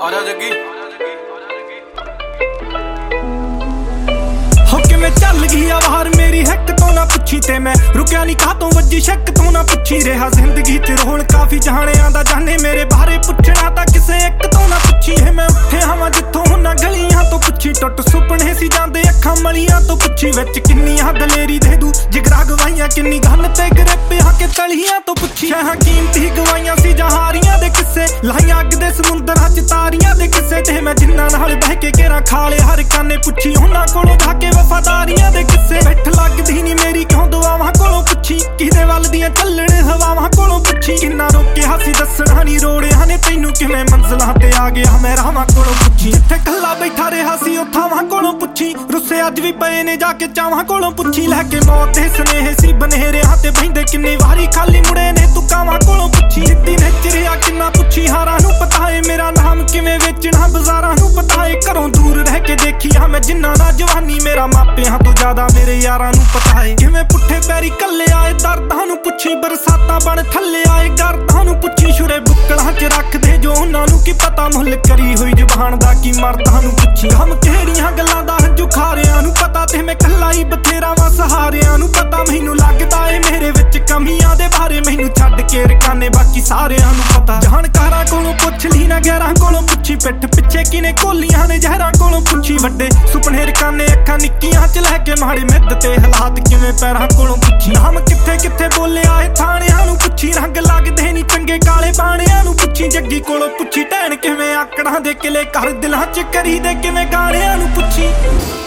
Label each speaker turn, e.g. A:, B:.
A: आजा जग्गी
B: हो किवें चल गई आवार मेरी हिक तो ना पुछी ते मैं रुकिया नहीं कातों वजी शक तो ना पुछी रहा जिंदगी च रोण काफी जहानियां दा जाने मेरे बारे पुछना तां किसे एक तो ना पुछी है मैं उठे हवां जिथों हुन्ना गलियां तो पुछी टुट सुपने सी जांदे अखां मलियां तो पुछी विच किन्नियां दलेरी दे दू जिगरा गवाइयां किन्नी गन ते गरेपे हाके तलियां तो पुछी शह कीमती गवाइयां सी जहारियां दे किस्से लाइयां अग दे समुंदरां च तारियां दे किस्से ते मैं जिन्नां नाल बह के घेरा खाले हर काने पुछी हुन्ना कोलों भाके वफादारियां दे किस्से बैठ लगदी नी मेरी क्यों दुआवां कोलों पुछी किदे वल दियां चलण हवावां कोलों पुछी किन्ना रोके हासी दसना नी रोड़िया ने तैनू किवें मंजिलां ते आ गया मैं राहां कोलों पुछी जिथे कल्ला बैठा रहा सी उत्थावां कोलों पुछी रुस्से अज भी पए ने जाके चावां कोलों पुछी लैके मौत दे स्नेह सी बनेरियां ते बहिंदे किन्नी वारी खाली मुड़े ने तू कावां कोलों पुछी जिद्दी ने चिरिया किन्ना पुछी हारां नू पता है मेरा नाम किवें वेचना बाजारां नू पता है घरों दूर रह के देखिया मैं जिन्ना दा जवानी मेरा मापियां तो ज्यादा मेरे यारां नू पता है किवें पुट्ठे पैरी कल्ले आए दर्दां नू पुछी बरसातां बण थल्ले आए गर्दां नू पुछी छुरे बुक्कड़ां च रख दे जो उन्हां नू की पता मुल करी हुई जुबान दा की मरदां नू पुछी हम किहड़ियां गल्लां दा हंजू खारियां नू पता ते मैं कल्ला ही बथेरा वां सहारियां नू पता मैनू लगदा ए मेरे विच कमियां दे बारे मैनू छड्ड के रकाने बाकी सारियां नू पता जाणकारां कोलों पुछ ली ना गैरां कोलों पुछी पिठ पिछे किने कोलियां ने जहरां कोलों पुछी वड्डे सुपने रकाने अखां निक्कियां च लैके माड़े मिद ते हालात किवें पैरां कोलों पुछी नाम किथे किथे बोलिया ए थाणियां नू पुछी रंग लगदे नी चंगे काले बाणियां नू पुछी जग्गी कोलों पुछी ढैण किवें आकड़ां दे किले कर दिलां च करी दे किवें गाणियां नू पुछी।